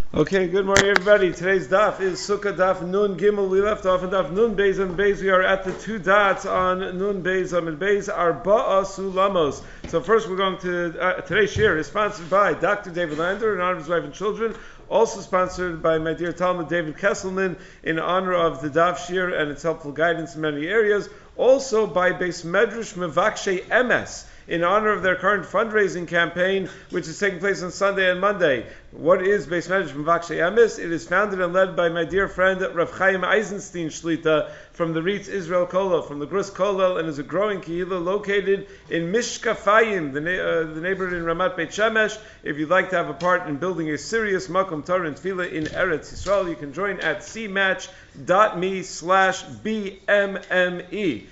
Okay, good morning, everybody. Today's daf is Sukkah daf Nun Gimel. We left off in daf Nun Beis and Beis. We are at the two dots on Nun Beis and Beis Arba'a Sulamos. So first, we're going to today's shir is sponsored by Dr. David Lander in honor of his wife and children. Also sponsored by my dear Talmud David Kesselman in honor of the daf shir and its helpful guidance in many areas. Also by Beis Medrash Mevakshe Emes, in honor of their current fundraising campaign, which is taking place on Sunday and Monday. What is Beis Medrash Mevakshe Emes? It is founded and led by my dear friend Rav Chaim Eisenstein Shlita from the Ritz Israel Kollel, from the Grus Kollel, and is a growing kehillah located in Mishkafayim, the neighborhood in Ramat Beit Shemesh. If you'd like to have a part in building a serious Makom Torah and Tefillah in Eretz Yisrael, you can join at cmatch.me/BMME.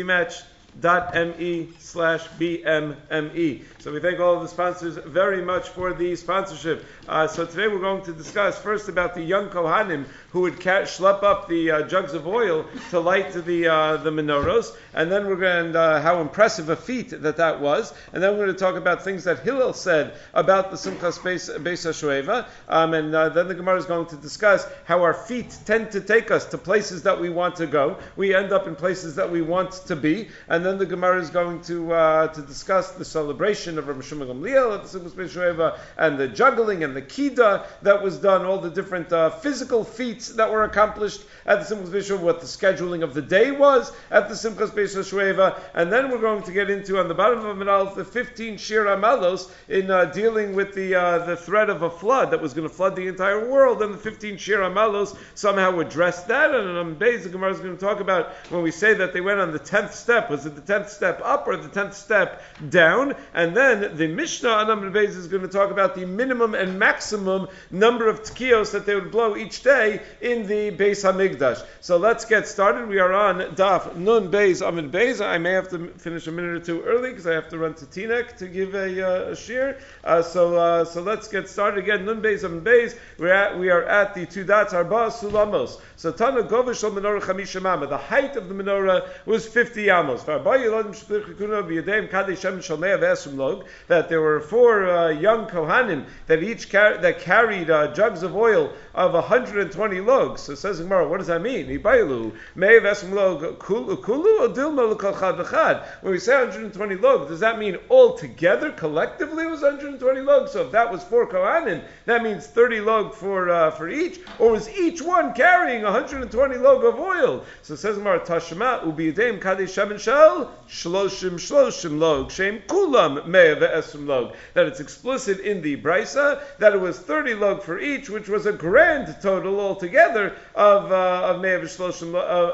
cmatch.me/BMME. So we thank all of the sponsors very much for the sponsorship. So today we're going to discuss first about the young Kohanim who would schlep up the jugs of oil to light the menorahs, and then we're going to how impressive a feat that was, and then we're going to talk about things that Hillel said about the Simchas Beis HaShoeva, and then the Gemara is going to discuss how our feet tend to take us to places that we want to go. We end up in places that we want to be, and then the Gemara is going to discuss the celebration of Rabbi Shimon Gamliel at the Simchas Beis HaShoeva, and the juggling and the kida that was done, all the different physical feats that were accomplished at the Simchas Beis HaShoeva, what the scheduling of the day was at the Simchas Beis HaShoeva, and then we're going to get into, on the bottom of Amid Aleph, the 15 Shir Amalos in dealing with the threat of a flood that was going to flood the entire world, and the 15 Shir Amalos somehow addressed that, and on Beis, the Gemara is going to talk about when we say that they went on the 10th step, was it the 10th step up or the 10th step down? And then the Mishnah on Amid Beis is going to talk about the minimum and maximum number of tkiyos that they would blow each day in the Beis Hamikdash. So let's get started. We are on Daf Nun Beis Amid Beis. I may have to finish a minute or two early because I have to run to Teaneck to give a shir. So let's get started again. Nun Beis Amid Beis. We are at the two dots Arba Sulamos. So Tana Govish al Menorah Chamisha Mama. The height of the menorah was 50 amos. That there were four young Kohanim that carried jugs of oil of 120 logs. So it says in Gemara, what does that mean? When we say 120 logs, does that mean all together, collectively, it was 120 logs? So if that was four Kohanim, that means 30 log for each, or was each one carrying 120 log of oil? So it says in Gemara, Tashma ubiyadeim kadei shemen shel shloshim log shem kulam mea ve'esrim log. That it's explicit in the Brisa that it was 30 log for each, which was a grand total altogether of mea ve'esrim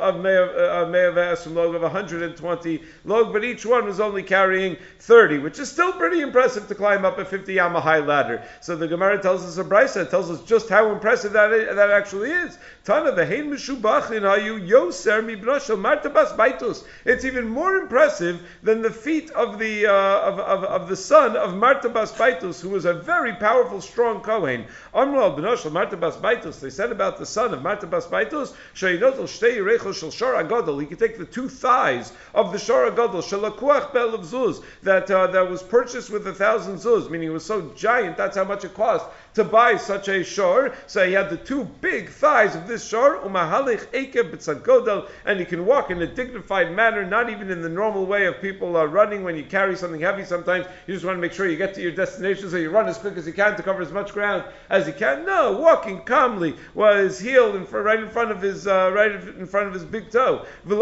log, of 120 log, but each one was only carrying 30, which is still pretty impressive to climb up a 50 yama high ladder. So the Gemara tells us a Brisa, tells us just how impressive that actually is. Tana v'hein mishubachin hayu yoser mibnoshel martabas baitus. It's even more impressive than the feat of the son of Marta Bas Baitus, who was a very powerful, strong Kohen. Amral b'noshel Marta Bas Baitus. They said about the son of Marta Bas Baitus, sheinotel shtei yerechos shel shor agadol. He could take the two thighs of the shor agadol shelakuach bel of zuz that was purchased with 1,000 zuz, meaning it was so giant. That's how much it cost to buy such a shor. So he had the two big thighs of this shor, umahalich ekev b'tzagodel, and he can walk in a dignified manner, not even in the normal way of people running when you carry something heavy. Sometimes you just want to make sure you get to your destination, so you run as quick as you can to cover as much ground as you can. No, walking calmly while his heel right in front of his big toe. Now,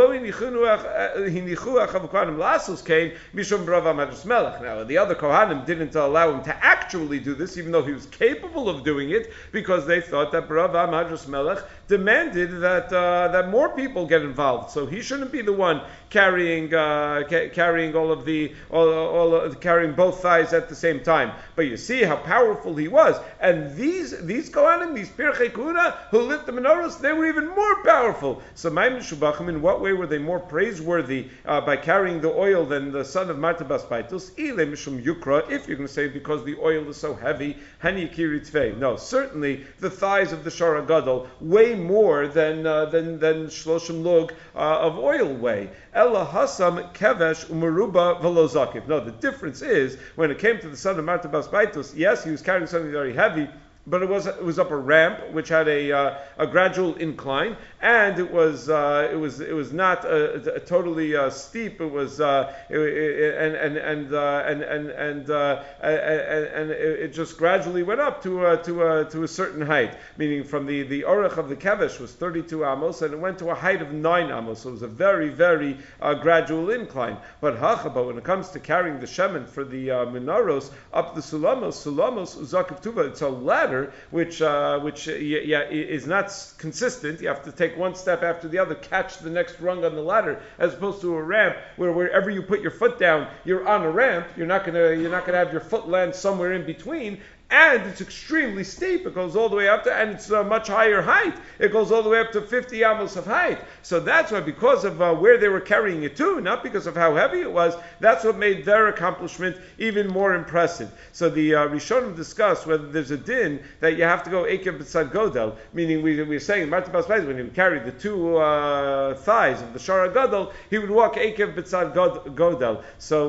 the other Kohanim didn't allow him to actually do this, even though he was capable of doing it, because they thought that Brava Madras Melech demanded that more people get involved. So he shouldn't be the one carrying carrying both thighs at the same time. But you see how powerful he was. And these Kohanim, these Pirchei Kuna, who lit the menorahs, they were even more powerful. So in what way were they more praiseworthy by carrying the oil than the son of Marta Bas Baitus? If you're going to say because the oil is so heavy, no, certainly the thighs of the Shor Gadol weigh more than Shloshim Lug of oil weigh. Ella Hasam Kevesh Umaruba Velozakif. No, the difference is when it came to the son of Marta Bas Baitus, yes, he was carrying something very heavy, but it was up a ramp which had a gradual incline, and it was not totally steep. It was and it just gradually went up to a certain height. Meaning, from the orach of the kevesh was 32 amos, and it went to a height of 9 amos. So it was a very, very gradual incline. But when it comes to carrying the shemen for the menorahs up the sulamos uzakiv tuva, it's a ladder which is not consistent. You have to take one step after the other, catch the next rung on the ladder, as opposed to a ramp where wherever you put your foot down, you're on a ramp. You're not gonna have your foot land somewhere in between. And it's extremely steep. It goes all the way up to, and it's a much higher height. It goes all the way up to 50 amos of height. So that's why, because of where they were carrying it to, not because of how heavy it was, that's what made their accomplishment even more impressive. So the Rishonim discussed whether there's a din that you have to go Ekev B'tzad Godel, meaning we're saying, Martin Bas Bais, when he would carry the two thighs of the Shara Godel, he would walk Ekev B'tzad Godel.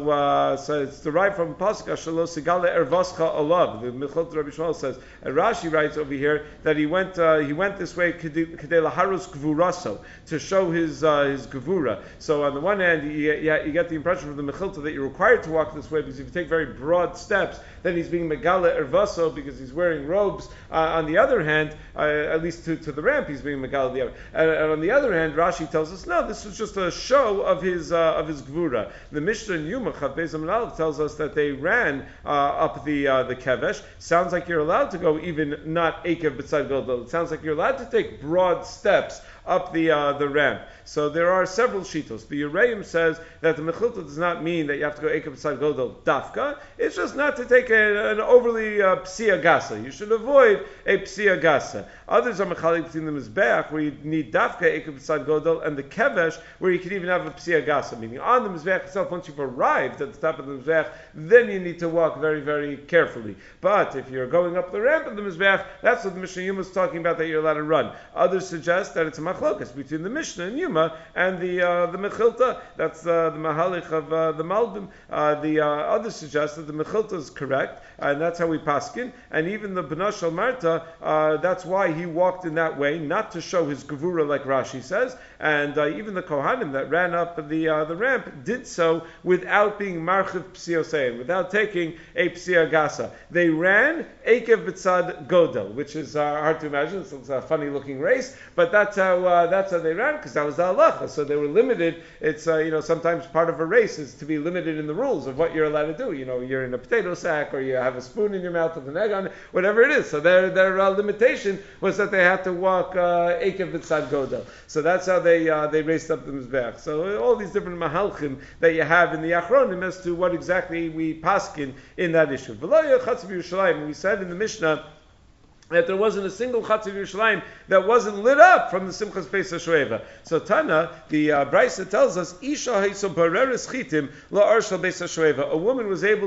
So it's derived from Pasuk, Shalo Sigale Ervascha Olav, the Rabbi Shmuel says, and Rashi writes over here that he went this way kedei laharus gvuraso, to show his gevura. So on the one hand, you get the impression from the Mechilta that you're required to walk this way, because if you take very broad steps, then he's being megala ervaso because he's wearing robes. On the other hand, at least to the ramp, he's being megala the other. And on the other hand, Rashi tells us, no, this was just a show of his gevura. The Mishnah in Yuma Chav Beis Amud Aleph tells us that they ran up the kevesh. Sounds like you're allowed to go even not Ekev B'tzad Godel. It sounds like you're allowed to take broad steps up the ramp. So there are several shitos. The Yereim says that the Mechilta does not mean that you have to go Ekev B'tzad Godel dafka. It's just not to take an overly psia gasa. You should avoid a psia gasa. Others are mechalik between the mizbeach, where you need dafka Ekev B'tzad Godel, and the kevesh, where you can even have a psia gasa. Meaning, on the mizbeach itself, once you've arrived at the top of the mizbeach, then you need to walk very, very carefully. But if you're going up the ramp of the mizbeach, that's what the Mishnah Yuma is talking about, that you're allowed to run. Others suggest that it's a machlokas between the Mishnah and Yuma and the Mechilta. That's the Mahalich of the Malbim. The others suggest that the Mechilta is correct, and that's how we paskin. And even the Bnei Shel Marta, that's why he walked in that way, not to show his gevura like Rashi says. And even the Kohanim that ran up the ramp did so without being marchiv psiyosein, without taking a psia gasa. They ran Ekev B'tzad Godel, which is hard to imagine. It's a funny looking race, but that's how they ran, because that was the halacha. So they were limited. It's sometimes part of a race is to be limited in the rules of what you're allowed to do. You're in a potato sack, or you have a spoon in your mouth with an egg on it, whatever it is. So their limitation was that they had to walk Ekev B'tzad Godel. So that's how they raced up the mizbeach. So all these different mahalchim that you have in the achronim as to what exactly we paskin in that issue. We said in the Mishnah that there wasn't a single Chatz of Yerushalayim that wasn't lit up from the Simchas Beis HaShoeva. So Tana, the Brisa tells us, Isha haiso bareres chitim la'ar shel Beis HaShoeva. A woman was able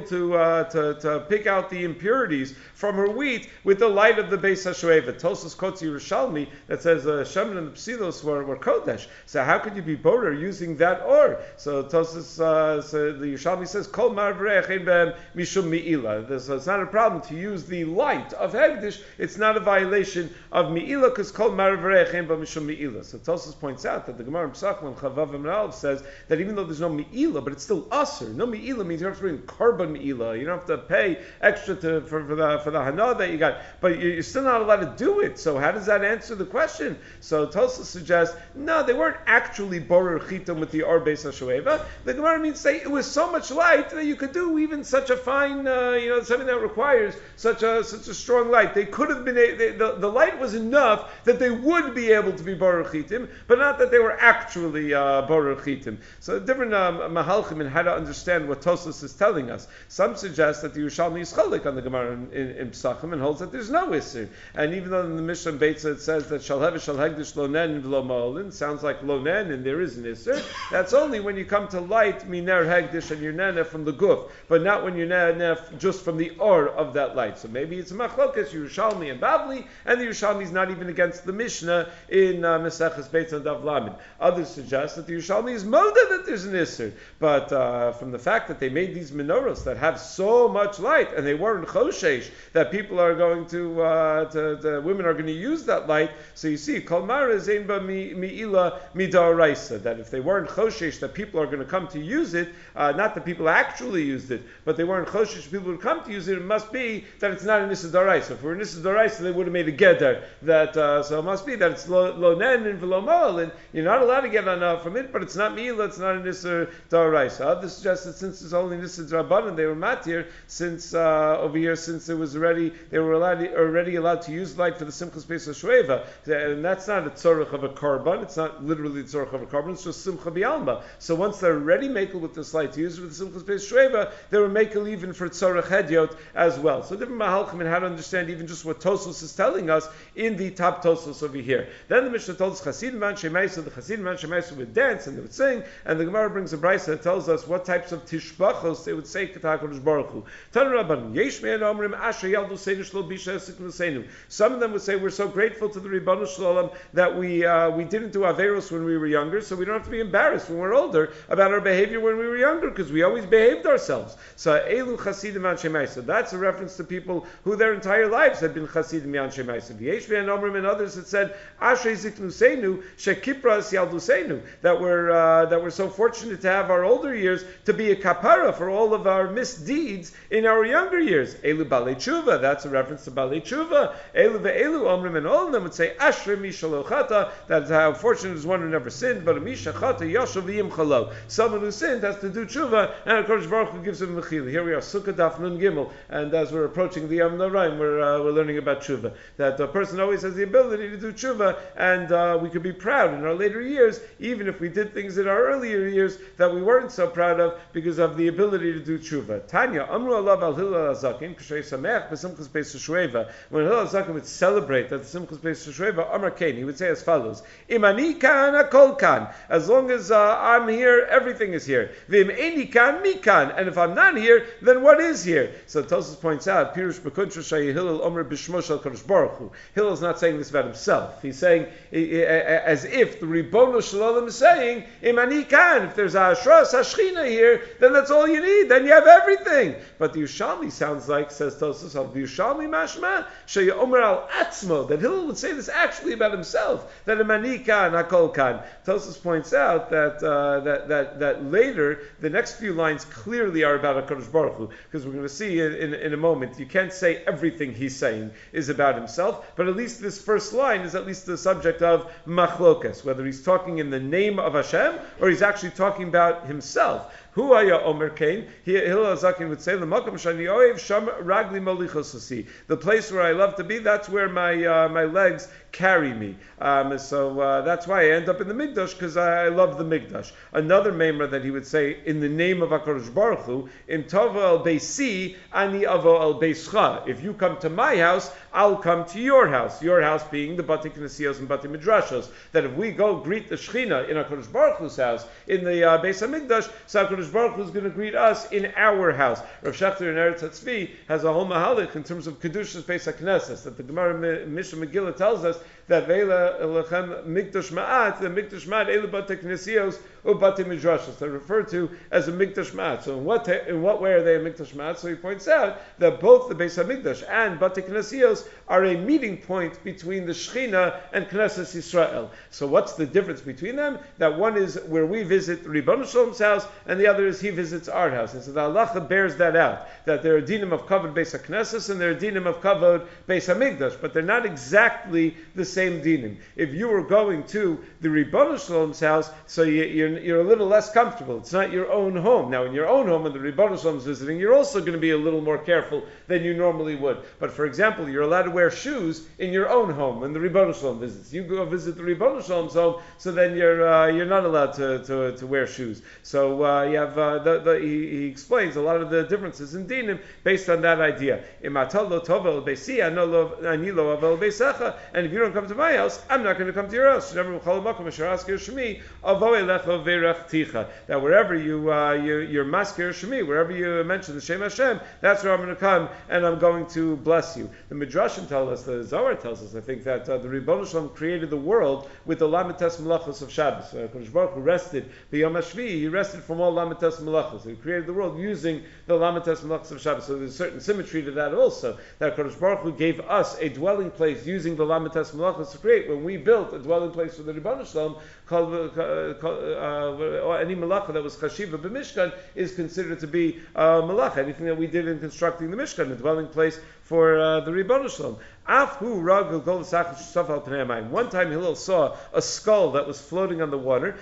to pick out the impurities from her wheat with the light of the Beis HaShoeva. Tosas quotes Yerushalmi that says Shemen and the Psilos were Kodesh. So how could you be borer using that or? So Tosas, so the Yerushalmi says, Kol marvrech ein behem mishum mi'ila. So it's not a problem to use the light of Hegdish. It's not a violation of Mi'ila, because Kol Maravarech Ein Ba Mishum Mi'ila. So Tosfos points out that the Gemara in Pesachim Chavav Amud Aleph says that even though there's no Mi'ila, but it's still Aser. No Mi'ila means you don't have to bring carbon Mi'ila. You don't have to pay extra for the Hana that you got. But you're still not allowed to do it. So how does that answer the question? So Tosfos suggests, no, they weren't actually Borer Chitim with the Or Beis HaShoeva. The Gemara means say it was so much light that you could do even such a fine, something that requires such a strong light. They could have been, the light was enough that they would be able to be Borer Chitim, but not that they were actually Borer Chitim. So different mahalchim in how to understand what Tosfos is telling us. Some suggest that the Yerushalmi is cholik on the Gemara in Pesachim and holds that there's no Isser. And even though in the Mishnah Beitza it says that Shalhev Shal Hegdish Lonen V'lo Ma'olin, sounds like Lonen and there is an Isser, that's only when you come to light Miner Hegdish and your Nene from the Guf, but not when you're Nene just from the Or of that light. So maybe it's a machlokas Yerushalmi and Bavli, and the Yerushalmi is not even against the Mishnah in Maseches Beitz and Dav Lamed. Others suggest that the Yerushalmi is moda that there's an Isser, but from the fact that they made these menorahs that have so much light, and they weren't choshesh, that people are going to women are going to use that light, so you see, Kol Mara Zein Ba Mi'ila Midaraisa, that if they weren't choshesh, that people are going to come to use it, not that people actually used it, but they weren't choshesh, people would come to use it, it must be that it's not an Issa Daraisa. If it were an Issa Daraisa, they would have made a Geder, that, so it must be that it's Lo Nen and V'lo Mo'al, and you're not allowed to get on from it, but it's not Mi'ila, it's not an Issa Daraisa. Others suggest that since it's only an Issa Drabanan, they were matir, since over here, since it was already, they were already allowed to use light for the Simchas Pesach Shveva, and that's not a tzorach of a korban, it's not literally the tzorach of a korban, it's just Simcha B'Alma. So once they're already makel with this light to use it with the Simchas Pesach Shveva, they were makel even for tzorach Hedyot as well. So different mahalchim and how to understand even just what Tosfos is telling us in the top Tosfos over here. Then the Mishnah told us Chasidim and Shemaisa, the Chasidim and Shemaisa would dance and they would sing, and the Gemara brings a brisa that tells us what types of tishbachos they would say K'tah HaKadosh Baruch Hu. Some of them would say we're so grateful to the Ribbonu Shalom that we didn't do Averos when we were younger, so we don't have to be embarrassed when we're older about our behavior when we were younger, because we always behaved ourselves. So Elu Chasidim Anshe Ma'isa. That's a reference to people who their entire lives had been Chasidim Anshe Ma'isa. V'yesh ve'en omrim, and others that said Ashrei Ziknuseinu Shekipras Yalduseinu, that we're so fortunate to have our older years to be a kapara for all of our misdeeds in our younger years. Elu Balei Tshuva, that's a reference to Balei Tshuva. Elu ve'elu omrim, and all of them would say Ashrei Mishalochata, that's how fortunate is one who never sinned, but a Mishachata Yashav V'yim Chalo. Someone who sinned has to do tshuva, and HaKadosh Baruch Hu gives him mechila. Here we are, Sukkah Daf Nun Gimel, and as we're approaching the Yom Noraim, we're learning about tshuva. That a person always has the ability to do tshuva, and we could be proud in our later years, even if we did things in our earlier years that we weren't so proud of because of the ability to do tshuva. Tanya, Amru Alav Al Hillel HaZaken, K'shrei Sameach B'Simchas Beis Shveva. When Hillel HaZaken would celebrate that the Simchas Beis Shveva, Amar Kain, he would say as follows: Imani kan akol kan. As long as I'm here, everything is here. V'im eni kan mi kan. And if I'm not here, then what is here? So Tosfos points out, Pirush B'Kuntra Shayi Hillel Omer B'Shmo Shel Kadosh Baruch Hu. Hillel's not saying this about himself. He's saying as if the Ribono Shalom is saying, Imani kan. If there's a Ashras Hashchina here, then that's all you need. Then you have everything. But the Yerushalmi sounds like, says Tosfos, of the Yerushalmi mashma Shayi Omer Al Atzmo, that Hillel would say this actually about himself, that Imani kan Hakol kan. Tosfos points out that later the next few lines clearly are about HaKadosh Baruch Hu, because we're going to see in a moment you can't say everything he's saying is about himself, but at least this first line is at least the subject of machlokas, whether he's talking in the name of Hashem or he's actually talking about himself. Hu haya omer kain. Hillel HaZaken would say, "L'makom shani oev sham ragli molichos asi." The place where I love to be, that's where my legs carry me. So that's why I end up in the Mikdash, because I love the Mikdash. Another memra that he would say in the name of HaKadosh Baruch Hu, "Im tova el beisi ani avo el beischa." If you come to my house, I'll come to your house. Your house being the Bati Knesios and Bati Midrashos. That if we go greet the Shechina in HaKadosh Baruch Hu's house in the Beis HaMikdash, so HaKadosh Baruch Hu is going to greet us in our house. Rav Shechter in Eretz HaTzvi has a whole mahalik in terms of Kedushas Beis HaKnesses, that the Gemara Mishnah Megillah tells us that Ve'ela Elechem Mikdash Ma'at, the Mikdash Ma'at, Eile Bati Knesios or Bati Midrashos, they're referred to as a Mikdash Ma'at. So in what way are they a Mikdash Ma'at? So he points out that both the Beis HaMikdash and Bati Knesios are a meeting point between the Shechina and Knesset Yisrael. So what's the difference between them? That one is where we visit Ribono Shalom's house, and the other is he visits our house. And so the halacha bears that out, that there are dinim of kavod Beis HaKnesses and there are dinim of kavod Beis HaMikdash, but they're not exactly the same dinim. If you were going to the Ribono Shalom's house, so you're a little less comfortable. It's not your own home. Now, in your own home, when the Ribono Shalom's visiting, you're also going to be a little more careful than you normally would. But for example, you're allowed to wear shoes in your own home when the Ribono Shalom visits. You go visit the Ribono Shalom's home, so then you're not allowed to wear shoes. So you have he explains a lot of the differences in dinim based on that idea. And if you don't come to my house, I'm not going to come to your house. That wherever you're maskir shemi, wherever you mention the Shem Hashem, that's where I'm going to come and I'm going to bless you. The Midrashim tell us, the Zohar tells us, I think, that the Ribono Shalom created the world with the Lamites Malachos of Shabbos. Kodesh Baruch Hu rested b'Yom HaShvi, he rested from all Lamites Malachos. He created the world using the Lamites Malachos of Shabbos. So there's a certain symmetry to that also, that Kodesh Baruch Hu gave us a dwelling place using the Lamites Malachos to create. When we built a dwelling place for the Ribono Shalom, any malacha that was chashiva b'mishkan is considered to be malacha. Anything that we did in constructing the Mishkan, a dwelling place for the Ribono Shalom. One time Hillel saw a skull that was floating on the water.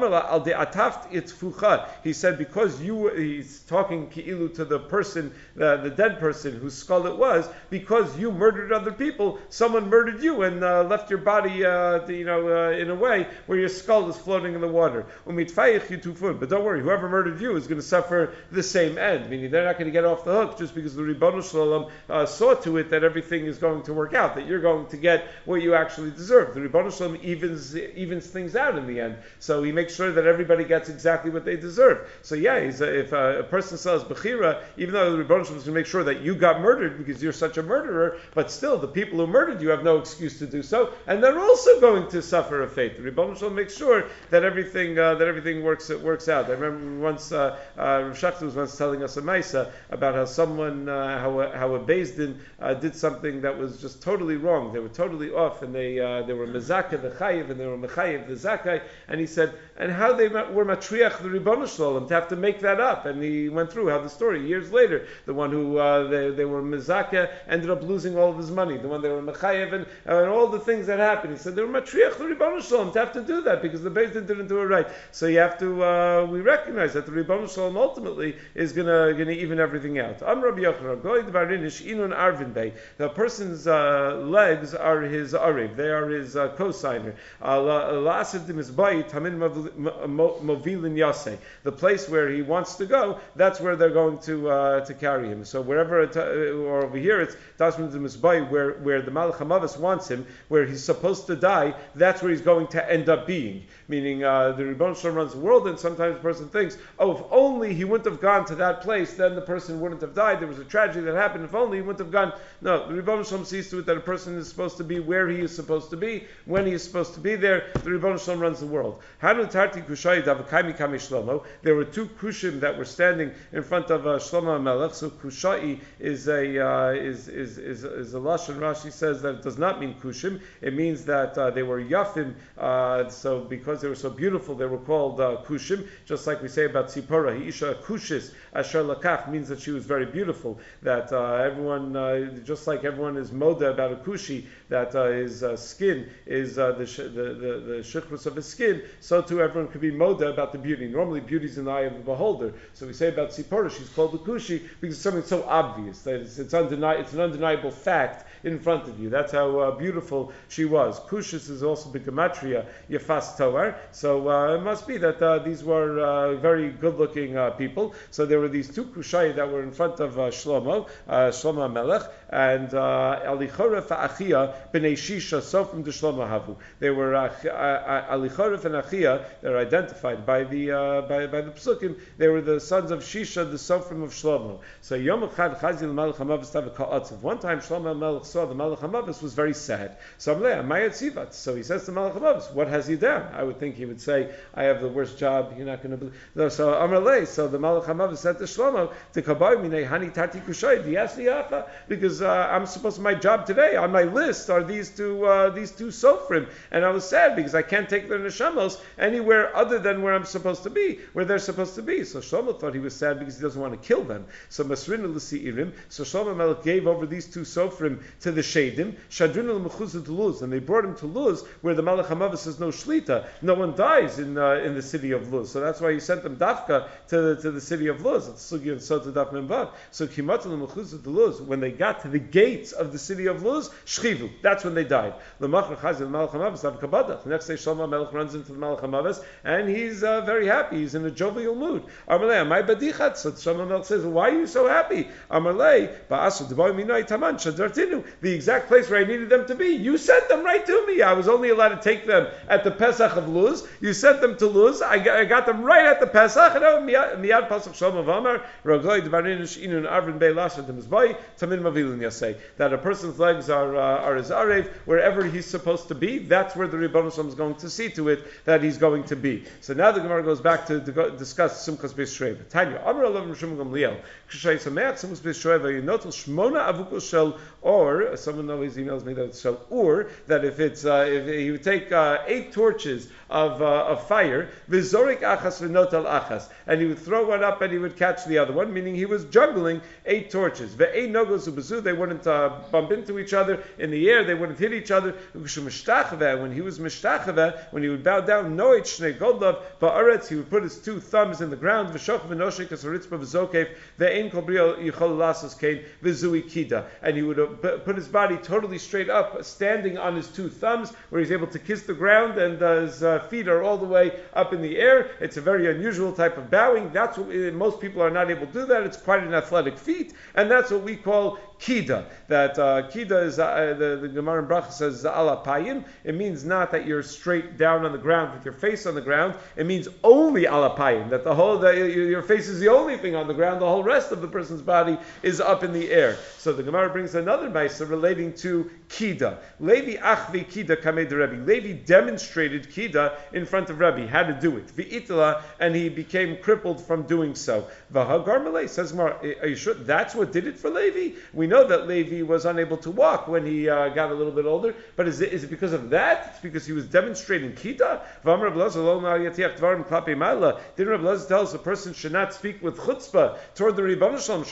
He said, because he's talking ki'ilu to the person, the dead person whose skull it was, because you murdered other people, someone murdered you and left your body, in a way where your skull is floating in the water. But don't worry, whoever murdered you is going to suffer the same end. Meaning they're not going to get off the hook just because the Ribono Shalom saw to it that everything is going to work out, that you're going to get what you actually deserve. The Ribono Shalom evens things out in the end, so he makes sure that everybody gets exactly what they deserve. So yeah, if a person sells Bechira, even though the Ribono Shalom is going to make sure that you got murdered because you're such a murderer, but still the people who murdered you have no excuse to do so, and they're also going to suffer a fate. The Ribono Shalom makes sure that everything works out. I remember once Rav Shachta was once telling us a Maisa about how someone how a Beis Din did something that was just totally wrong. They were totally off, and they were mezakeh the chayiv, and they were mechayiv the zakai. And he said, and how they were matriach the Ribono Shalom to have to make that up. And he went through how the story years later, the one who they were mezakeh ended up losing all of his money. The one they were mechayiv and all the things that happened. He said they were matriach the Ribono Shalom to have to do that because the Beis Din didn't do it right. So you have to we recognize that the Ribono Shalom ultimately is gonna even everything out. Rabbi Yochanan, going to Barinish inun arvin bay. The person's legs are his ariv; they are his cosigner. The place where he wants to go, that's where they're going to carry him. So wherever, or over here, it's tasmin misbay, where the Malach Hamavos wants him, where he's supposed to die. That's where he's going to end up being. Meaning the Ribono Shalom runs the world, and sometimes the person thinks, oh, if only he wouldn't have gone to that place, then the person wouldn't have died. There was a tragedy that happened. If only he wouldn't have gone. No, the Ribono Shalom sees to it that a person is supposed to be where he is supposed to be, when he is supposed to be there. The Ribono Shalom runs the world. There were two kushim that were standing in front of Shlomo HaMelech. So kushai is a lashon. Rashi says that it does not mean kushim. It means that they were yafim. So because they were so beautiful, they were called kushim. Just like we say about Tzipora, Isha kushis asher lakach, means that she was very beautiful. That everyone, just like everyone is moda about a kushi, that his skin is the shichrus of his skin, so too everyone could be moda about the beauty. Normally beauty is in the eye of the beholder. So we say about Tzipora, she's called a kushi because it's something so obvious that it's an undeniable fact in front of you. That's how beautiful she was. Kushis is also b'gematria Yefas Toar. So it must be that these were very good-looking people. So there were these two kushai that were in front of Shlomo HaMelech, and Alichoref Achia b'nei Shisha Sofrim de Shlomo Havu. They were Alichoref and Achia. They're identified by the Psukim. They were the sons of Shisha, the Sofrim of Shlomo. So Yom Echad Chazil Malach Hamavos Tav Ka'atzav. One time Shlomo HaMelech saw the Malach Hamavos was very sad. So he says to Malach Hamavos, what has he done? I would think he would say, I have the worst job, you're not going to believe. No, so the Malach Hamavos said to Shlomo, because I'm supposed to, my job today, on my list are these two Sofrim, and I was sad because I can't take their neshamos anywhere other than where I'm supposed to be, where they're supposed to be. So Shlomo thought he was sad because he doesn't want to kill them. So Masrina L'Si'irim, so Shlomo Melech gave over these two Sofrim to the Shadim, Shadrinu l'mechuzah to Luz, and they brought him to Luz, where the Malach HaMavis has no shlita. No one dies in the city of Luz, so that's why he sent them dafka to the city of Luz. It's Sugi and Sota Daf Membav. So Kimat l'mechuzah to Luz, when they got to the gates of the city of Luz, shchivu. That's when they died. L'machar Chazil the Malach HaMavis av kabada. The next day Shlomo Melech runs into the Malach HaMavis, and he's very happy. He's in a jovial mood. Amalei, my badichat. So Shlomo Melech says, why are you so happy? Amalei, ba'asu d'boy minoi taman shadartinu. The exact place where I needed them to be. You sent them right to me. I was only allowed to take them at the Pesach of Luz. You sent them to Luz. I got them right at the Pesach. Miyad Pasach Shlomo V'amar Ragoi D'barinu Sh'inun Arvin Bei Lasha D'mizboi Tamin Mavilin Yasei. That a person's legs are his arev. Wherever he's supposed to be, that's where the Rebbeinu Shalom is going to see to it that he's going to be. So now the Gemara goes back to discuss Simchas Beis Shreiva. Tanya, Amar Alav Rishon Gamliel, K'shay Sameach Simchas Beis Shreiva, Yinotel Shmona Avukos Shel Or, someone always emails me that it's Shel Or, that if he would take 8 torches of fire, Vizorik Achas V'notel Achas, and he would throw one up and he would catch the other one, meaning he was juggling 8 torches. Ve'ei Nogos Ubezu, they wouldn't bump into each other in the air, they wouldn't hit each other. When he was mishtachava, when he would bow down, noit shnei godlav ba'aretz, he would put his 2 thumbs in the ground, v'shoch v'noshek asaritzpa v'zokev, ve'ein kol brio yichol lasos kain v'zui kida, and he would put his body totally straight up, standing on his 2 thumbs, where he's able to kiss the ground, and his feet are all the way up in the air. It's a very unusual type of bowing. That's what most people are not able to do that. It's quite an athletic feat, and that's what we call kida. That kida is the Gemara in Bracha says ala payim. It means not that you're straight down on the ground with your face on the ground. It means only ala payim. That your face is the only thing on the ground. The whole rest of the person's body is up in the air. So the Gemara brings another ma'aser relating to kida. Levi achvi kida kamei de Rebbe. Levi demonstrated kida in front of Rebbe how to do it. V'itala, and he became crippled from doing so. V'hagar malei, says Gemara, are you sure that's what did it for Levi? We know that Levi was unable to walk when he got a little bit older, but is it because of that? It's because he was demonstrating kita? Didn't Rabbi Lezer tell us a person should not speak with chutzpah toward the Rebbeinu Shalom,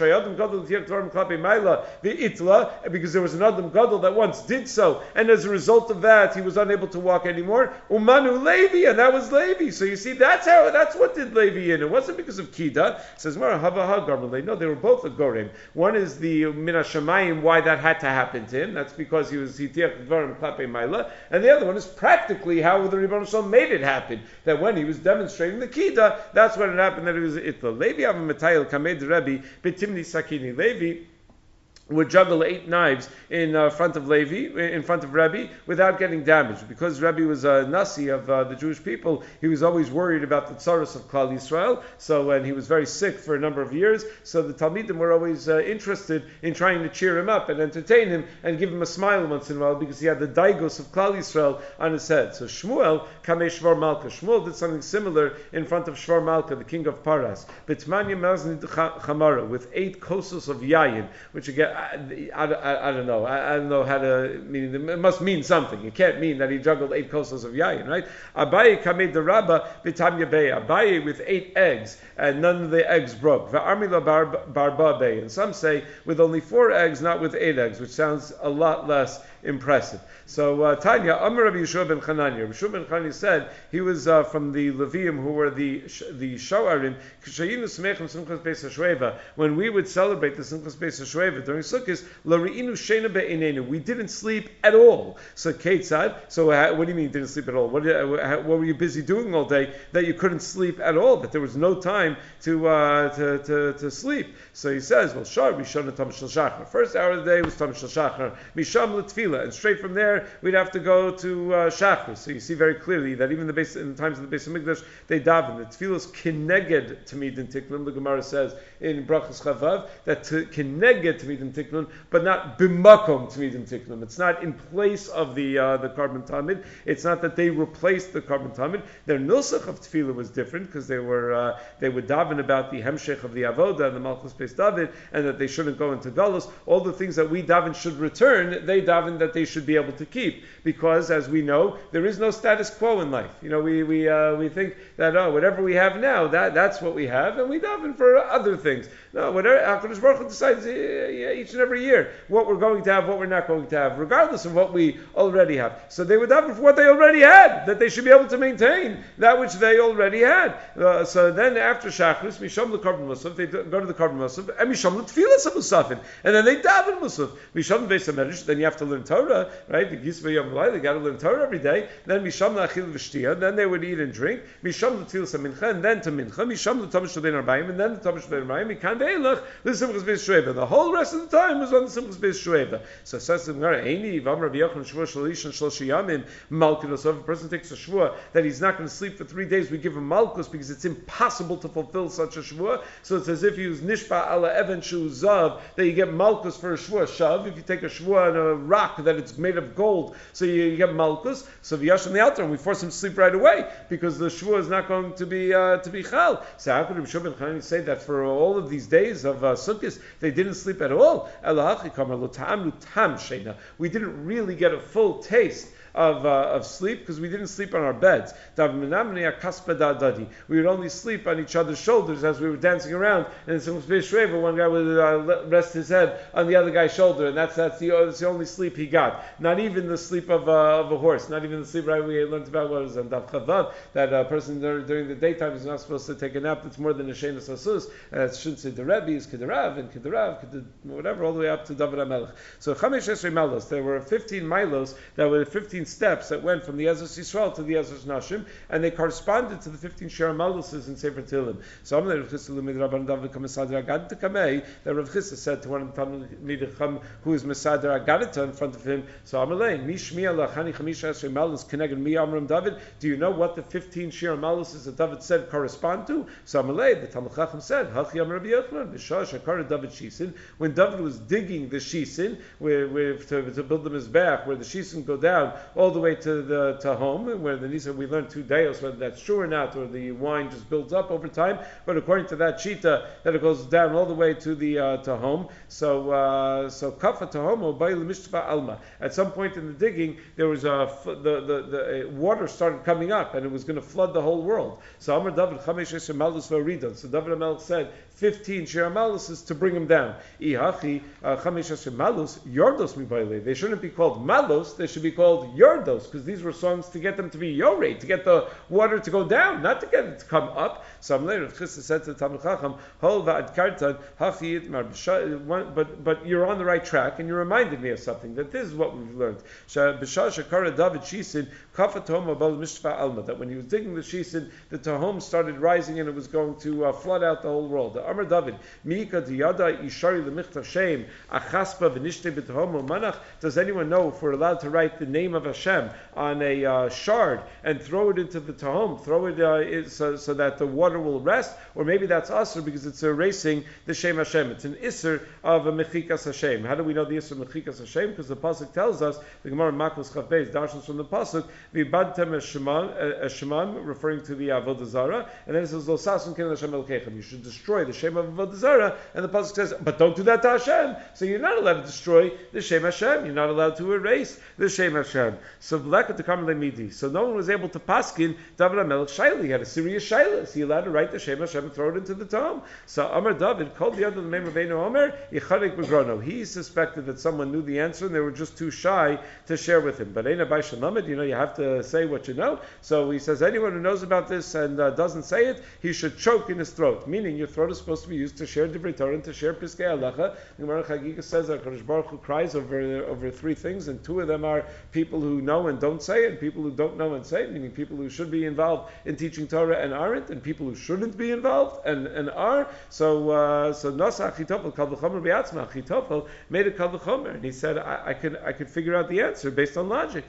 because there was an Adam Gadol that once did so, and as a result of that, he was unable to walk anymore. Umanu Levi, and that was Levi. So you see, that's what did Levi in. It wasn't because of Kida. It says, no, they were both a Gorim. One is the Minashamayim, why that had to happen to him. That's because he was Hitiach Dvarim Klape Maila. And the other one is practically how the Rebbeinu Shalom made it happen. That when he was demonstrating the Kida, that's when it happened that it was Itla. Levi Avamatayil Kamed Rebbe Bitimni Sakini. Levi would juggle 8 knives in front of Rebbe, without getting damaged. Because Rebbe was a Nasi of the Jewish people, he was always worried about the tsaros of Klal Yisrael. So when he was very sick for a number of years, so the Talmidim were always interested in trying to cheer him up and entertain him and give him a smile once in a while, because he had the daigos of Klal Yisrael on his head. So Shmuel kamei Shvar Malka. Shmuel did something similar in front of Shvar Malka, the king of Paras. Bitmanya Maznid Chamara, with 8 kosos of yayin, which again, I don't know. I don't know how to mean. It must mean something. It can't mean that he juggled 8 kosos of yayin, right? Abaye kamei derabba v'tam yabei. Abaye with 8 eggs, and none of the eggs broke. V'armila barba bay. And some say with only 4 eggs, not with 8 eggs, which sounds a lot less impressive. So Tanya, Amar Rabbi Yeshua ben Chananya. Rabbi Yeshua ben Chananya said he was from the Levium, who were the Shoarim. When we would celebrate the Simchas Beis HaShoeva during Sukkot, L'ri'inu sheina be'einenu. We didn't sleep at all. So Ketzad. So what do you mean you didn't sleep at all? What were you busy doing all day that you couldn't sleep at all? That there was no time to sleep. So he says, well, Shar Rishon Tam Shel Shachar. First hour of the day was Tam Shel Shachar. Misham L'Tfila, and straight from there we'd have to go to Shachar. So you see very clearly that even in the times of the Beis Hamikdash, they daven. The Tfilos kineged Tamidin Tikkun. The Gemara says in Brachas Chavav that kineged Tamidin Tikkun, but not bimakom Tamidin Tikkun. It's not in place of the Karban Tamid. It's not that they replaced the Karban Tamid. Their nusach of Tefillah was different, because they would daven about the Hemshech of the Avoda and the Malchus Beis David, and that they shouldn't go into Galus. All the things that we daven should return, they daven that they should be able to keep, because as we know, there is no status quo in life. You know, we think that whatever we have now, that's what we have, and we daven for other things. No, whatever HaKadosh Baruch Hu decides, he each and every year what we're going to have, what we're not going to have, regardless of what we already have. So they would daven for what they already had, that they should be able to maintain that which they already had. So then after Shachris, Misham l'Korban Musaf, they go to the Korban Musaf, and Misham l'Tfilas Musafin, and then they daven Musaf. Misham Beis HaMedrash, then you have to learn Torah, right? The Gisva Yom V'lai, they got to learn Torah every day. Then Misham l'Achil V'Shtia, then they would eat and drink. Misham l'Tfilas Mincha, and then to Mincha. Misham l'Tomash Shlein Arbaim, and then the Tomash Shlein Arbaim. Mikan ve'elach l'Simchas Beis Shueva. The whole rest of the time was on the Simchas Beis Shueva. So says the Gemara, Eini Vam Rabbi Yochanan Shvua Shalish and Shlosh Yamim Malkus. So if a person takes a shvua that he's not going to sleep for 3 days, we give him Malkus because it's impossible to fulfill such a shvua. So it's as if he was Nishpa ala Evan Shu Zav, that you get Malkus for a shvua. Shav, if you take a shvua on a rock that it's made of gold, so you get Malkus. So V'yashem the altar, and we force him to sleep right away because the shvua is not going to be chal. So how could Rabbi Shimon ben Chanani say that for all of these days of Sukkot they didn't sleep at all? We didn't really get a full taste of sleep because we didn't sleep on our beds. We would only sleep on each other's shoulders as we were dancing around. And in Simchas Beis Shueva, one guy would rest his head on the other guy's shoulder, and that's the only sleep he got. Not even the sleep of a horse. Not even the sleep, right? We learned about what is on Daf Chavav, that a person during the daytime is not supposed to take a nap that's more than a Shenas Asus. And it shouldn't say the Rebbe is Kedarav and Kedarav, whatever, all the way up to David HaMelech. So Chamesh Esrei Malos, there were 15 milos that were 15 steps that went from the Ezras Yisrael to the Ezras Nashim, and they corresponded to the 15 Shir Malus in Sefer Tehillim. So that Rav Chisda said to one of the Talmidei Chacham who is Mesader Agadita in front of him, so Amalei, Mishmiya Lachani Chamisha Esrei Malus Keneged Mi Amram David, do you know what the 15 Shir Malus that David said correspond to? So Amalei, the Talmidei Chacham said, Hachi Amar Rabbi Yochanan, B'shah Shakara David Shisin, when David was digging the Shisin, to build the Mizbeach, where the Shisin go down all the way to home, where the Nisa we learned 2 days, whether that's true or not, or the wine just builds up over time. But according to that shita, that it goes down all the way to the to home. So kafa to home by l'mishtva alma. At some point in the digging, there was the water started coming up, and it was going to flood the whole world. So Amar David chamesh esher malus v'aridon. So David HaMelech said 15 shir malus is to bring him down. Ihachi chamesh esher malus yordos mibayle. They shouldn't be called malos. They should be called yordos, because these were songs to get them to be yorei, to get the water to go down, not to get it to come up. So Rav Chisda said to the Talmidei Chacham, Hol va'ad kartan hafiyit mar but you're on the right track, and you reminded me of something, that this is what we've learned. B'shah shakara David Shisin kafa tahom abal mishva alma, that when he was digging the Shisin, the tahom started rising and it was going to flood out the whole world. The Amar David, Miika diyada ishari l'michtav shem achaspa v'nishte b'tahom u'manach. Does anyone know if we're allowed to write the name of Hashem on a shard and throw it into the tahom, throw it so that the water will rest, or maybe that's usr because it's erasing the Shem Hashem. It's an isser of a mechikas Hashem. How do we know the isser of mechikas Hashem? Because the pasuk tells us, the Gemara Makos Chaf Beis darshans from the pasuk, v'ibadtem Shemam, referring to the Avodah Zarah, and then it says lo sasun ken Hashem elkeichem. You should destroy the Shem of Avodah Zarah, and the pasuk says, but don't do that to Hashem. So you're not allowed to destroy the Shem Hashem. You're not allowed to erase the Shem Hashem. So v'lekat to come midi. So no one was able to paskin David HaMelech shaila. He had a serious shaila. Is he allowed to write the Shem Hashem and throw it into the tomb? So Amar David called the other name of Rabbeinu Omer Yicharik Begrono. He suspected that someone knew the answer and they were just too shy to share with him. But Eina Bai Shalamed, you have to say what you know. So he says anyone who knows about this and doesn't say it, he should choke in his throat. Meaning your throat is supposed to be used to share Divrei Torah and to share Piskei Halacha. The Gemara Chagiga says that Kadosh Baruch Hu cries over 3 things, and 2 of them are people who know and don't say, and people who don't know and say, meaning people who should be involved in teaching Torah and aren't, and people who shouldn't be involved and are. So Nasa Achitofel Kal V'chomer B'yatzma. Achitofel made a Kal V'chomer, and he said, I could figure out the answer based on logic.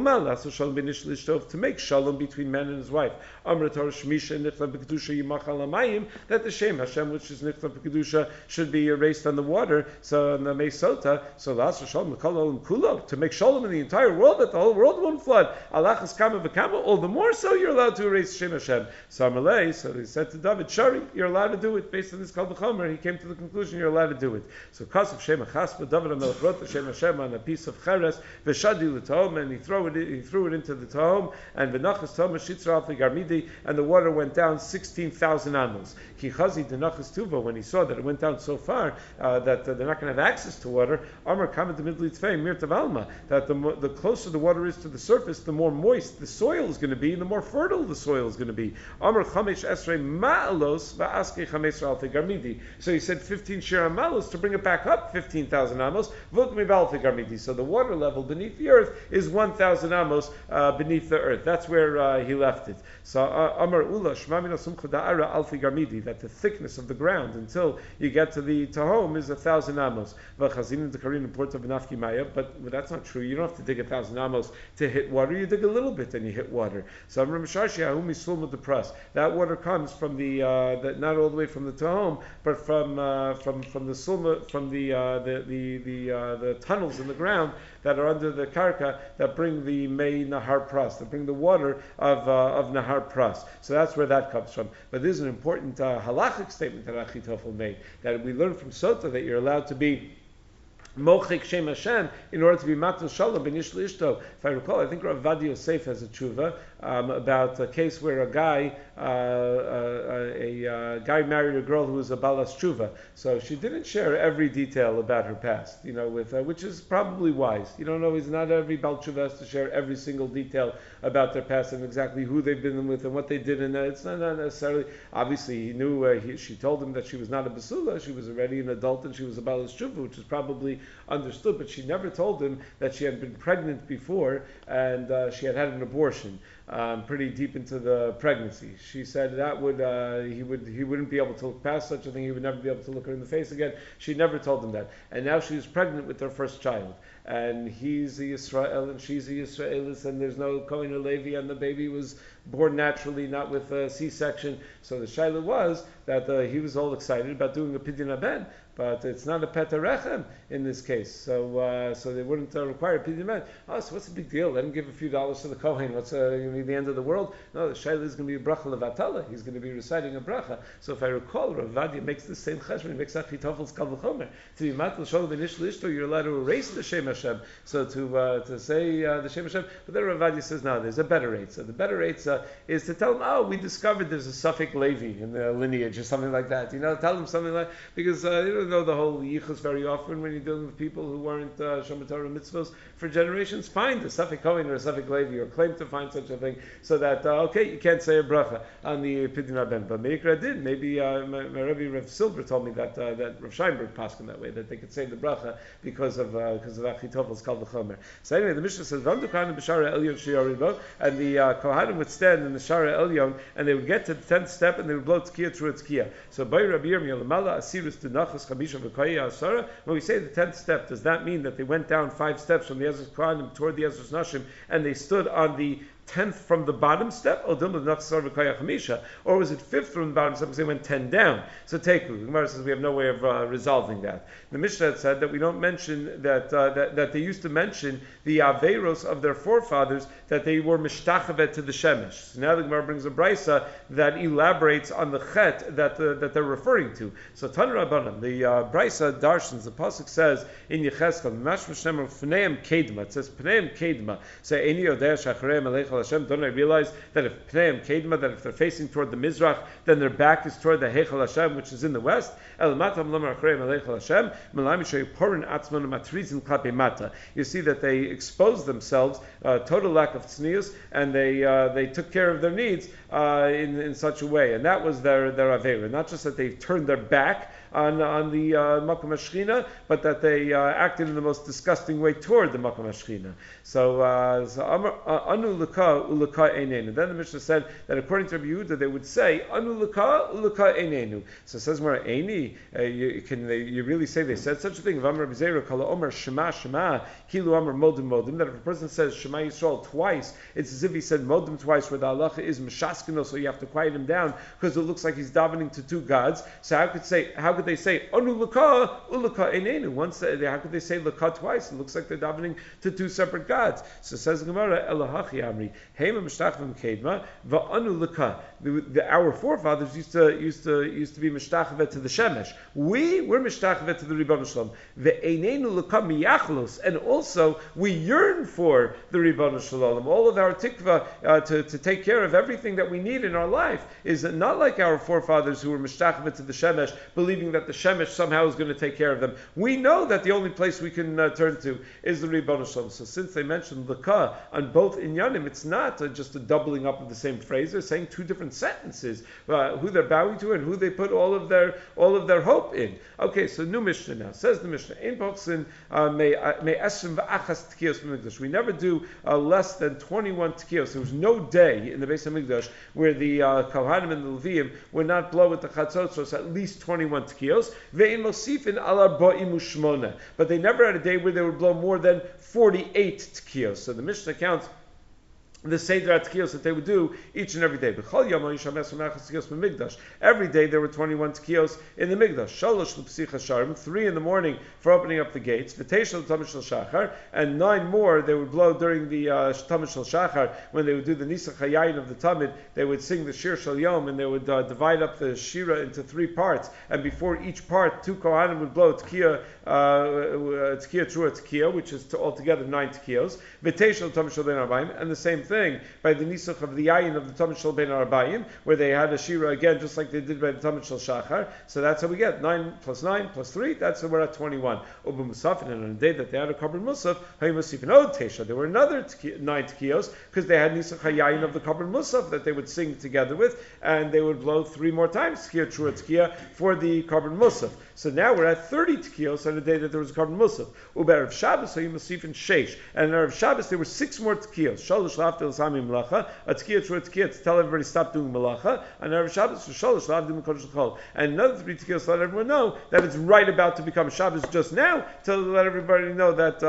To make shalom between man and his wife. Amr Torah Shmisha Nichtav B'kedusha Yimach Al Hamayim, that the Shem Hashem, which is Nichtav B'kedusha, should be erased on the water. So on the Meisota, so La'aseh Shalom L'Kol Olam Kulo, to make shalom in the entire world, that that the whole world won't flood. Alachas kama v'kama, all the more so you're allowed to erase Shem Hashem. So he said to David, Shari, you're allowed to do it. Based on this Kal V'chomer, he came to the conclusion you're allowed to do it. So Kasav Shem Chaspa, David HaMelech wrote the Shem Hashem on a piece of cheres, v'shadi l'tohom, and he threw it into the tohom, and v'nachas tohom shitra al garmidi, and the water went down 16,000 amos. Ki chazi denachas tuva, when he saw that it went down so far that they're not going to have access to water, Amar kamet the midli tvei mir tavalma, that the closer the water is to the surface, the more moist the soil is going to be, and the more fertile the soil is going to be. Amar chamesh esrei ma'alos va'askei chamesh al garmidi. So he said 15 shir amalos to bring it back up 15,000 amos. V'ut mival garmidi. So the water level beneath the earth is 1,000 amos beneath the earth. That's where he left it. So Amar Ula Shmamina Sumcha Da'ara Alfi Garmidi, that the thickness of the ground until you get to the Tahom is 1,000 amos. V'chazin Dekarin Port of Nafki Maya, but that's not true. You don't have to dig 1,000 amos to hit water. You dig a little bit and you hit water. So Amar Mishashi Ahumi Sulma Depras. That water comes from the not all the way from the Tahom, but from the Sulma, from the tunnels in the ground that are under the karka that bring the Mei Nahar Pras, that bring the water of Nahar Pras. So that's where that comes from. But this is an important halachic statement that Achitofel made, that we learn from Sota that you're allowed to be Mochik Shem Hashem in order to be Matal Shalom B'Nish L'Ishto. If I recall, I think Rav Vadi Yosef has a tshuva about a case where a guy married a girl who was a balas tshuva. So she didn't share every detail about her past, with which is probably wise. You don't always, not every bal tshuva has to share every single detail about their past and exactly who they've been with and what they did. And it's not necessarily, obviously he knew, she told him that she was not a basula, she was already an adult and she was a balas tshuva, which is probably understood, but she never told him that she had been pregnant before and she had had an abortion pretty deep into the pregnancy. She said that he wouldn't be able to look past such a thing. He would never be able to look her in the face again. She never told him that. And now she's pregnant with their first child. And he's a Yisrael and she's a Yisraelis, and there's no Kohen or Levi, and the baby was born naturally, not with a C-section. So the shaila was that he was all excited about doing a pidyon haben, but it's not a petarechem in this case. So they wouldn't require a pidyon haben. Oh, so what's the big deal? Let him give a few dollars to the Kohen. What's going to be the end of the world? No, the shaila is going to be a bracha levatala. He's going to be reciting a bracha. So if I recall, Rav Vadia makes the same cheshbon. He makes Achitofel's kal v'chomer. To be matal shalom b'nish l'ishto, you're allowed to erase the Shem Hashem. So to say the Shem Hashem, but then Rav Vadia says, no, there's a better rate. So the better rate is to tell them, we discovered there's a Suffolk Levi in the lineage or something like that. Tell them something like, because you don't know the whole yichus very often when you're dealing with people who weren't Shomer Torah mitzvos for generations. Find a Suffolk Kohen or a Suffolk Levi, or claim to find such a thing, so that you can't say a bracha on the pidyon haben. But Meikra did. Maybe my Rebbe Rav Silver told me that Rav Scheinberg passed in that way, that they could say the bracha because of Achitofel's kal v'chomer. So anyway, the Mishnah says, "V'amdu Kohanim b'shara elyon sheyaribo," and the Kohanim would stand in the Shara Elyon, and they would get to the 10th step, and they would blow tkiya through a tkiya. So by Rabbi Yirmiyah Lamala Asirus Dunachas Chamisha V'Kaya Asara. When we say the 10th step, does that mean that they went down 5 steps from the Ezra's Kohanim toward the Ezra's Nashim, and they stood on the 10th from the bottom step, or was it 5th from the bottom step because they went 10 down? So Teku, the Gemara says we have no way of resolving that. The Mishnah said that we don't mention that they used to mention the Averos of their forefathers, that they were Mishtachavet to the Shemesh. So now the Gemara brings a Brisa that elaborates on the Chet that they're referring to. So Tan Rabbanan, the Brisa Darshans, the Pasuk says in Yecheskel, Pneim Kedma, it says Pneim Kedma, say Eni Yodeh Shacharei Melech Hashem, don't I realize that if Pneim Kedma, that if they're facing toward the Mizrach, then their back is toward the Heichal Hashem, which is in the west? You see that they exposed themselves, total lack of tznius, and they took care of their needs in such a way, and that was their avera. Not just that they turned their back on the Makom HaShechina, but that they acted in the most disgusting way toward the Makom HaShechina. So Anu Laka Ulaka Einenu. Then the Mishnah said that according to Rabbi Yehuda, they would say Anu Laka Ulaka Einenu. So it says more Eini. You really say they said such a thing? V'amar B'Zeira Kala Omer Shema Shema Kilu Amar Modim Modim. That if a person says Shema Yisrael twice, it's as if he said Modim twice, where the halacha is Meshaskino, so you have to quiet him down because it looks like he's davening to two gods. So how could could they say Anu Laka Ulaka Einenu? Once how could they say Laka twice? It looks like they're davening to two separate gods. So says the Gemara, Elahachi Amri, Hema Mishtachvim Kedma, Va'anu Laka. Our forefathers used to be Mishtachvet to the Shemesh. We're Mishtachvet to the Ribbon Shalom. Ve'einenu Laka Miyachlos, and also we yearn for the Ribbon Shalom. All of our tikva to take care of everything that we need in our life is not like our forefathers who were Mishtachvet to the Shemesh, believing that the Shemesh somehow is going to take care of them. We know that the only place we can turn to is the Ribbon Shalom. So since they mentioned Laka on both inyanim, it's not just a doubling up of the same phrase. They're saying two different sentences, who they're bowing to and who they put all of their hope in. Okay, so new Mishnah now. Says the Mishnah, Ein Bochsin may esrim v'achas tkiyos b'mikdash. We never do less than 21 tkiyos. There was no day in the Beis HaMikdash where the Kohanim and the Leviim would not blow with the Chatzotzos at least 21 tkiyos. Ve'in mosifin ala ba'im u'shmona. But they never had a day where they would blow more than 48 tkiyos. So the Mishnah counts the Seder Tkiyos that they would do each and every day. Every day there were 21 Tkiyos in the Migdash. 3 in the morning for opening up the gates. And 9 more they would blow during the Tamid Shel Shachar when they would do the Nisach Hayayin of the Tamid. They would sing the Shir Shel Yom and they would divide up the Shira into 3 parts. And before each part, 2 Kohanim would blow Tkiya Trua Tkiya, which is altogether 9 Tkiyos. And the same thing by the Nisach of the Yayin of the Tamid Shel Ben Arbayim, where they had a Shira again, just like they did by the Tamid Shel Shachar. So that's how we get 9 plus 9 plus 3. That's how we're at 21. Uba Musafin, and on the day that they had a Kabbalah Musaf, Hay Musafin Od Tesha. There were another 9 Tkiyos because they had Nisach Hayayin of the Kabbalah Musaf that they would sing together with, and they would blow 3 more times Tkiya Trua Tkiya for the Kabbalah Musaf. So now we're at 30 Tkiyos on the day that there was a Kabbalah Musaf. Uba Erev Shabbos, Hay Musafin Sheish, and on Erev Shabbos there were 6 more Tkiyos. Shalosh Laftel Sami Melacha, a Tkiya Trua Tkiya to tell everybody stop doing Melacha, and Erev Shabbos for Shalosh Lavdim Kodesh L'Chol, and another 3 Tkiyos to let everyone know that it's right about to become Shabbos just now, to let everybody know that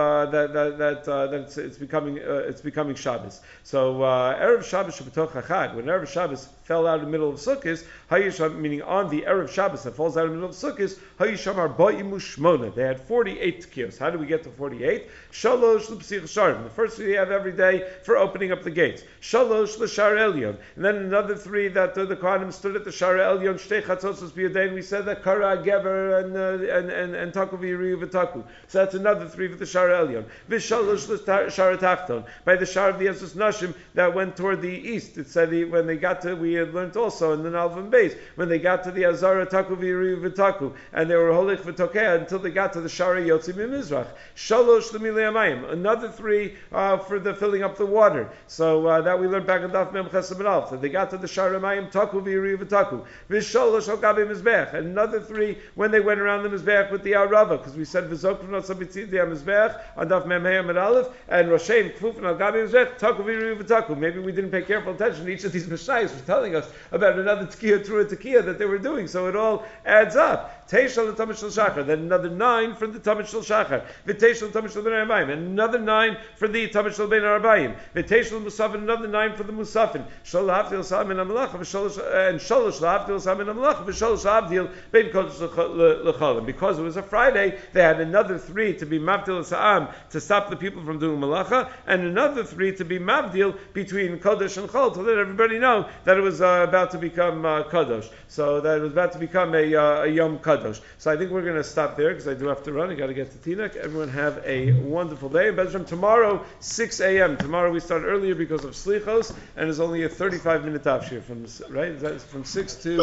it's becoming Shabbos. So Erev Shabbos Shabbatot Chachag, when Erev Shabbos fell out in the middle of Sukkot, Hayisham, meaning on the Erev Shabbos that falls out in the middle of Sukkot, Hayisham Arba'im U'Shmona. They had 48 Tkiyos. How do we get to 48? Shalosh L'Psich Sharim. The first 3 they have every day for opening up the gates. Shalosh L'Shar Elyon. And then another 3 that the Kohanim stood at the Shar Elyon, Shtei Chatzos B'Yadein. We said that Kara, Gever, and Taku V'Yiri V'Taku. So that's another 3 for the Shar Elyon. V'Shalosh L'Shar Tachton. By the Shar of the Yesus Nashim that went toward the east. It said when they got to, we had learned also in the Nalvan base, when they got to the Azara Taku V'Yiri V'Taku, and they were Holich V'Tokea until they got to the Shara Yotzi Mimizrach. Shalosh L'Milei Amayim. Another 3 for the filling up the water. So that we learned back in Daf Mem Chesed Alf. That they got to the Shara Mayim Taku V'Yiri V'Taku. V'Shalosh Al Gabi Mizbech. And another 3 when they went around the Mizbech with the Arava, because we said V'Zokru Not Sabitzid the Mizbech on Daf Mem Hey Amid Aleph, and Roshem Kfufin Al Gabi Mizbech Taku V'Yiri V'Taku. Maybe we didn't pay careful attention to each of these Mishayos for telling us about another Tkiya Trua Tkiya that they were doing. So it all adds up. Teishal the Tamid Shel Shachar, then another 9 for the Tamid Shel Shachar. V'Teishal the Tamid Shel Ben Arbayim, and another 9 for the Tamid Shel Ben Arbayim. V'Teishal Musafin, another 9 for the Musafin. Shol Hafdil Sam in Amalacha, and Sholosh Hafdil Sam in Amalacha, v'Sholosh Hafdil Ben Kodesh L'Cholim. Because it was a Friday, they had another 3 to be Mavdil Sa'am to stop the people from doing Malacha, and another 3 to be Mavdil between Kodesh and Chol to let everybody know that it was about to become Kadosh. So that it was about to become a Yom Kadosh. So I think we're going to stop there because I do have to run. I got to get to Tinak. Everyone have a wonderful day. Bezram, tomorrow 6 a.m. Tomorrow we start earlier because of Slichos, and it's only a 35-minute afshir from right. Is that from 6 to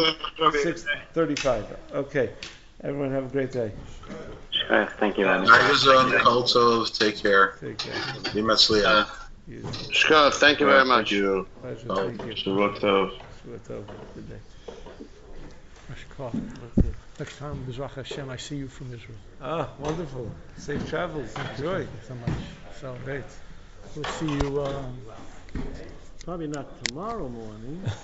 6:35? Okay. Everyone have a great day. Thank you. Also, take care. Take care. Shkar, thank you very much. Pleasure. Thank you. Shavua Tov. Good day. Next time, B'ezras Hashem, I see you from Israel. Wonderful. Safe travels. Enjoy. Thank you so much. So great. We'll see you, probably not tomorrow morning.